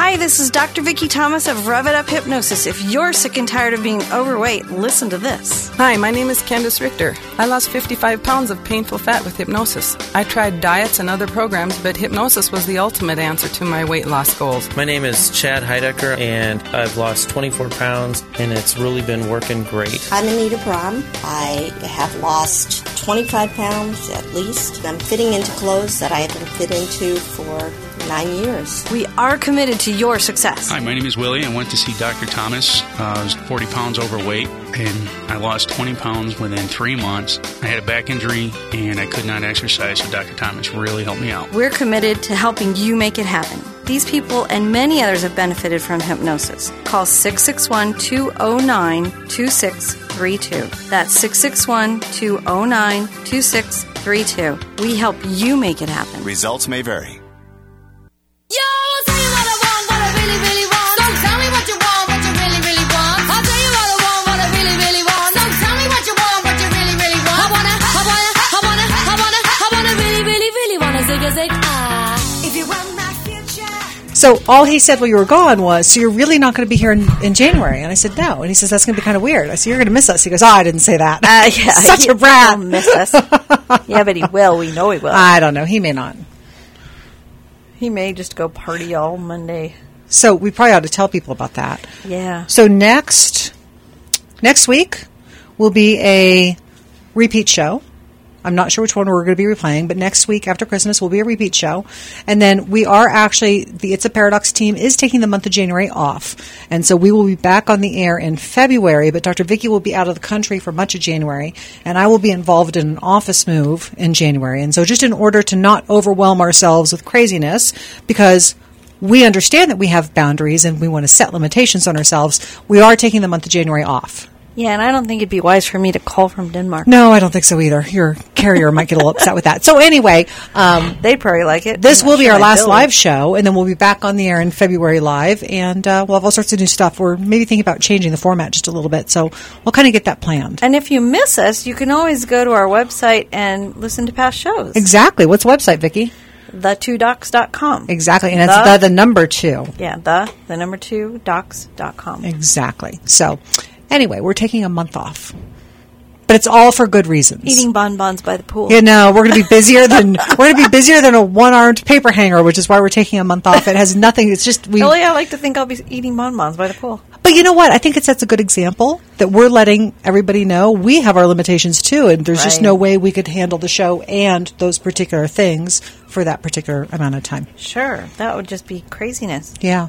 Hi, this is Doctor Vicki Thomas of Rev It Up Hypnosis. If you're sick and tired of being overweight, listen to this. Hi, my name is Candace Richter. I lost fifty-five pounds of painful fat with hypnosis. I tried diets and other programs, but hypnosis was the ultimate answer to my weight loss goals. My name is Chad Heidecker, and I've lost twenty-four pounds, and it's really been working great. I'm Anita Brahm. I have lost twenty-five pounds at least. I'm fitting into clothes that I haven't fit into for nine years. We are committed to your success. Hi, my name is Willie. I went to see Doctor Thomas. Uh, I was forty pounds overweight, and I lost twenty pounds within three months. I had a back injury, and I could not exercise, so Doctor Thomas really helped me out. We're committed to helping you make it happen. These people and many others have benefited from hypnosis. Call six six one, two oh nine, two six three two. That's six six one, two oh nine, two six three two. We help you make it happen. Results may vary. Yo, I'll tell you what I want, what I really, really want. So tell me what you want, what you really, really want. I'll tell you what I want, what I really, really want. So tell me what you want, what you really, really want. I wanna, I wanna, I wanna, I wanna, I wanna really, really, really wanna zig a zig ah. If you want my future. So all he said while you were gone was, so you're really not going to be here in, in January? And I said, no. And he says, that's going to be kind of weird. I said, you're going to miss us. He goes, oh, I didn't say that. Uh, yeah, Such he, a brat. He'll miss us. Yeah, but he will. We know he will. I don't know. He may not. He may just go party all Monday. So we probably ought to tell people about that. Yeah. So next next week will be a repeat show. I'm not sure which one we're going to be replaying, but next week after Christmas will be a repeat show. And then we are actually, the It's a Paradox team is taking the month of January off. And so we will be back on the air in February, but Doctor Vicki will be out of the country for much of January, and I will be involved in an office move in January. And so just in order to not overwhelm ourselves with craziness, because we understand that we have boundaries and we want to set limitations on ourselves, we are taking the month of January off. Yeah, and I don't think it'd be wise for me to call from Denmark. No, I don't think so either. Your carrier might get a little upset with that. So anyway, um, they'd probably like it. This will be sure our last bill live it. show, and then we'll be back on the air in February live, and uh, we'll have all sorts of new stuff. We're maybe thinking about changing the format just a little bit, so we'll kind of get that planned. And if you miss us, you can always go to our website and listen to past shows. Exactly. What's the website, Vicki? the two docs dot com. Exactly, and it's the, the, the number two. Yeah, the, the number two, docs dot com. Exactly. So anyway, we're taking a month off. But it's all for good reasons. Eating bonbons by the pool. You know, we're going to be busier than we're going to be busier than a one-armed paper hanger, which is why we're taking a month off. It has nothing. It's just we. Really, I like to think I'll be eating bonbons by the pool. But you know what? I think it sets a good example that we're letting everybody know we have our limitations too, and there's right. just no way we could handle the show and those particular things for that particular amount of time. Sure, that would just be craziness. Yeah.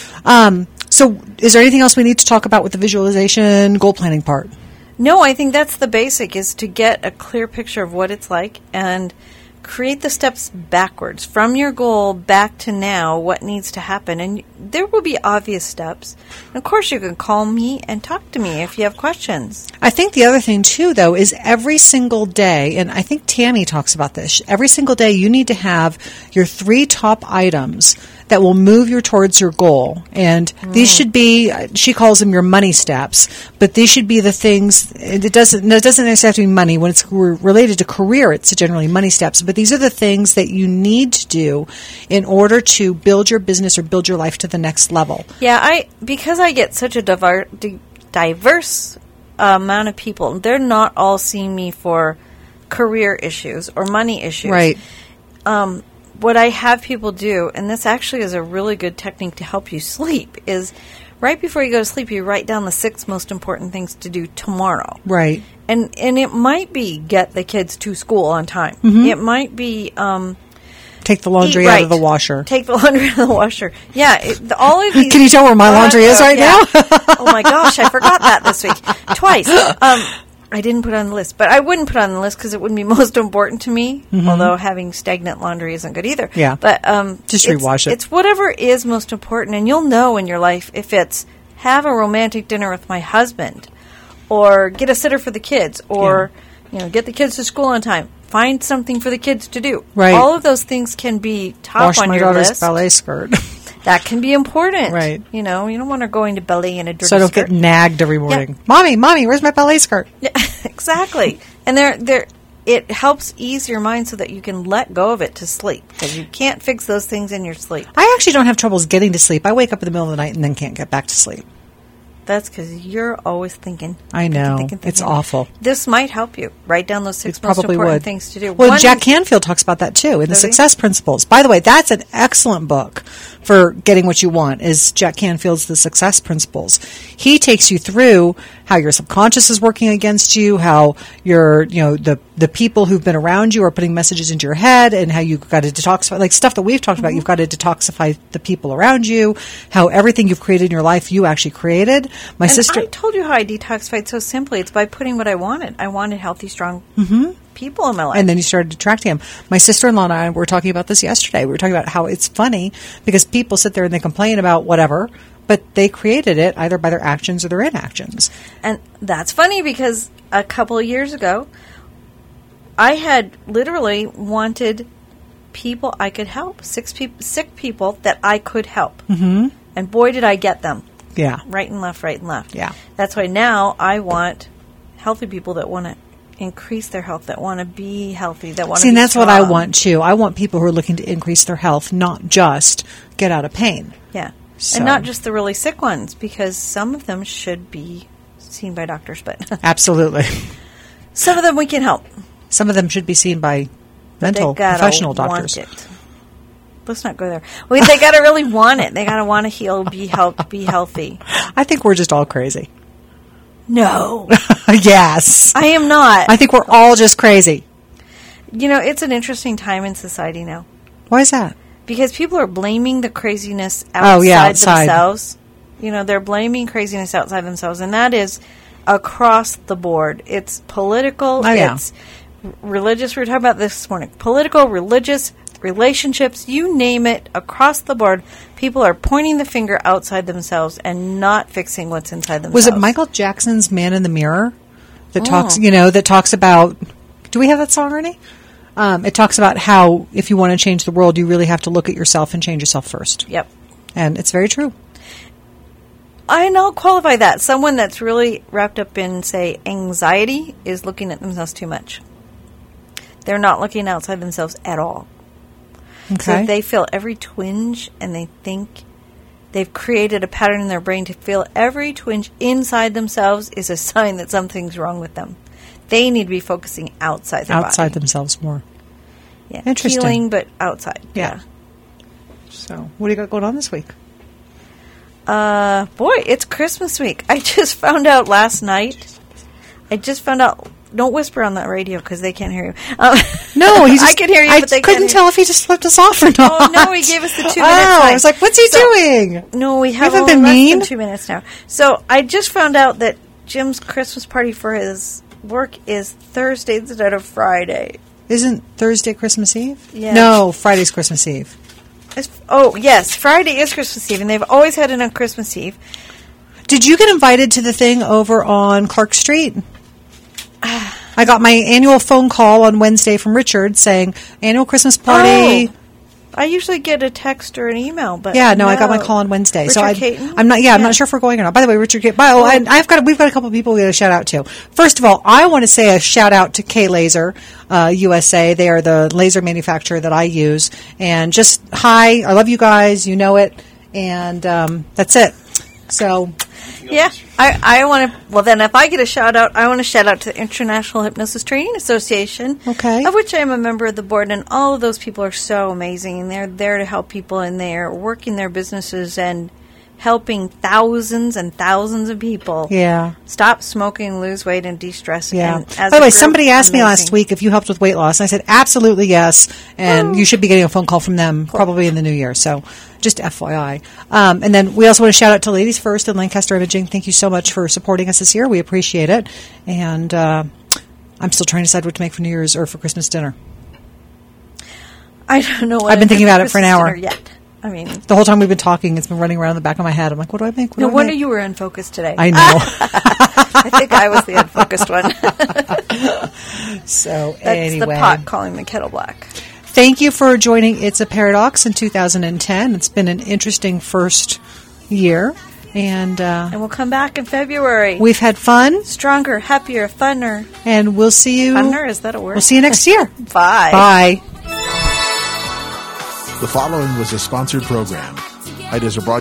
Um, so, is there anything else we need to talk about with the visualization goal planning part? No, I think that's the basic, is to get a clear picture of what it's like and create the steps backwards from your goal back to now, what needs to happen. And there will be obvious steps. And of course, you can call me and talk to me if you have questions. I think the other thing, too, though, is every single day, and I think Tammy talks about this, every single day you need to have your three top items that will move you towards your goal. And mm. these should be, she calls them your money steps, but these should be the things, it doesn't, it doesn't necessarily have to be money. When it's related to career, it's generally money steps. But these are the things that you need to do in order to build your business or build your life to the next level. Yeah, I because I get such a diver, di- diverse uh, amount of people, they're not all seeing me for career issues or money issues. Right. Um, what I have people do, and this actually is a really good technique to help you sleep, is right before you go to sleep, you write down the six most important things to do tomorrow. Right. And and it might be get the kids to school on time. Mm-hmm. It might be um, take the laundry eat out right. of the washer. Take the laundry out of the washer. Yeah, it, the, all of these. Can you tell where my laundry is right yeah. now? Oh my gosh, I forgot that this week twice. Um, I didn't put it on the list, but I wouldn't put it on the list because it wouldn't be most important to me. Mm-hmm. Although having stagnant laundry isn't good either. Yeah, but um, just it's, rewash it. It's whatever is most important, and you'll know in your life if it's have a romantic dinner with my husband, or get a sitter for the kids, or yeah. you know, get the kids to school on time. Find something for the kids to do. Right. All of those things can be top Wash on my your daughter's list. ballet skirt. That can be important. Right. You know, you don't want her going to ballet in a dirty so I don't skirt. get nagged every morning. Yeah. Mommy, mommy, where's my ballet skirt? Yeah, exactly. And they're they're it helps ease your mind so that you can let go of it to sleep, because you can't fix those things in your sleep. I actually don't have troubles getting to sleep. I wake up in the middle of the night and then can't get back to sleep. That's because you're always thinking. I know. Thinking, thinking, it's thinking. awful. This might help you. Write down those six It most probably important would. things to do. Well, One Jack is- Canfield talks about that too in the Does he? Success Principles. By the way, that's an excellent book for getting what you want, is Jack Canfield's The Success Principles. He takes you through how your subconscious is working against you, how your, you know, the the people who've been around you are putting messages into your head, and how you've got to detoxify, like stuff that we've talked about. You've got to detoxify the people around you, how everything you've created in your life you actually created. My and sister I told you how I detoxified so simply. It's by putting what I wanted. I wanted healthy, strong Mhm. people in my life. And then you started attracting them. My sister-in-law and I were talking about this yesterday. We were talking about how it's funny because people sit there and they complain about whatever, but they created it either by their actions or their inactions. And that's funny because a couple of years ago, I had literally wanted people I could help, six peop- sick people that I could help. Mm-hmm. And boy, did I get them. Yeah. Right and left, right and left. Yeah. That's why now I want healthy people that want to increase their health, that want to be healthy, that want to See, be and that's what I strong. want too. I want people who are looking to increase their health, not just get out of pain. Yeah. So- And not just the really sick ones, because some of them should be seen by doctors, but Absolutely. some of them we can help. Some of them should be seen by But mental they gotta professional want doctors. it. Let's not go there. Well, they got to really want it. They got to want to heal, be help, be healthy. I think we're just all crazy. No. Yes. I am not. I think we're all just crazy. You know, it's an interesting time in society now. Why is that? Because people are blaming the craziness outside, Oh, yeah, outside. themselves. You know, they're blaming craziness outside themselves, and that is across the board. It's political, Oh, yeah. it's r- religious. We were talking about this this morning. Political, religious, relationships, you name it, across the board, people are pointing the finger outside themselves and not fixing what's inside themselves. Was it Michael Jackson's Man in the Mirror that Oh. talks, you know, that talks about, do we have that song, Ernie? Um, it talks about how if you want to change the world, you really have to look at yourself and change yourself first. Yep. And it's very true. I know, qualify that. Someone that's really wrapped up in, say, anxiety is looking at themselves too much. They're not looking outside themselves at all. So Okay. if they feel every twinge and they think they've created a pattern in their brain to feel every twinge inside themselves is a sign that something's wrong with them. They need to be focusing outside their Outside body. themselves more. Yeah. Interesting. Healing, but outside. Yeah. So, what do you got going on this week? Uh, boy, it's Christmas week. I just found out last night. I just found out. Don't whisper on that radio because they can't hear you. Um, No, he just, I can hear you, I but they couldn't can't tell if he just flipped us off or not. Oh no, he gave us the two minutes. Oh, I time. was like, what's he So- doing? No, we have haven't only been less mean. than two minutes now. So I just found out that Jim's Christmas party for his work is Thursday instead of Friday. Isn't Thursday Christmas Eve? Yeah. No, Friday's Christmas Eve. It's, oh yes, Friday is Christmas Eve, and they've always had it on Christmas Eve. Did you get invited to the thing over on Clark Street? I got my annual phone call on Wednesday from Richard saying, annual Christmas party. Oh, I usually get a text or an email, but Yeah, no, I got my call on Wednesday. Richard so I, Caton? I'm not. Yeah, I'm Yeah. not sure if we're going or not. By the way, Richard Caton. Oh, and I've got. We've got a couple of people we got to shout out to. First of all, I want to say a shout out to K Laser uh, U S A. They are the laser manufacturer that I use. And just hi, I love you guys. You know it, and um, that's it. So. Yeah, I, I want to. Well, then, if I get a shout out, I want to shout out to the International Hypnosis Training Association, okay, of which I am a member of the board, and all of those people are so amazing, and they're there to help people, and they're working their businesses and helping thousands and thousands of people. Yeah. Stop smoking, lose weight, and de-stress. Yeah. And By as the a way, group, somebody asked me last amazing. week if you helped with weight loss. And I said, absolutely yes. And you should be getting a phone call from them probably in the new year. So just F Y I. Um, and then we also want to shout out to Ladies First and Lancaster Imaging. Thank you so much for supporting us this year. We appreciate it. And uh, I'm still trying to decide what to make for New Year's or for Christmas dinner. I don't know what I've been I thinking did about it for an Christmas hour. dinner Yet. I mean, The whole time we've been talking, it's been running around the back of my head. I'm like, what do I make? What no do I wonder make? you were in focus today. I know. I think I was the unfocused one. So That's anyway. the pot calling the kettle black. Thank you for joining It's a Paradox in two thousand ten. It's been an interesting first year. And, uh, and we'll come back in February. We've had fun. Stronger, happier, funner. And we'll see you. Funner, is that a word? We'll see you next year. Bye. Bye. The following was a sponsored program. High Desert Broadcasting